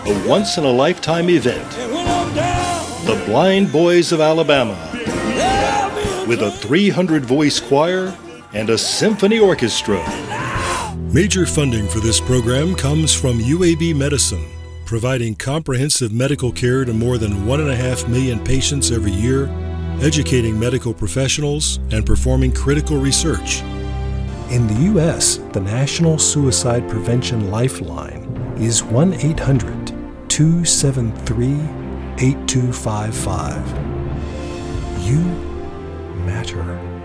a once-in-a-lifetime event. The Blind Boys of Alabama, with a 300-voice choir and a symphony orchestra. Major funding for this program comes from UAB Medicine, providing comprehensive medical care to more than 1.5 million patients every year, educating medical professionals, and performing critical research. In the U.S., the National Suicide Prevention Lifeline is 1-800-273-8255. You matter.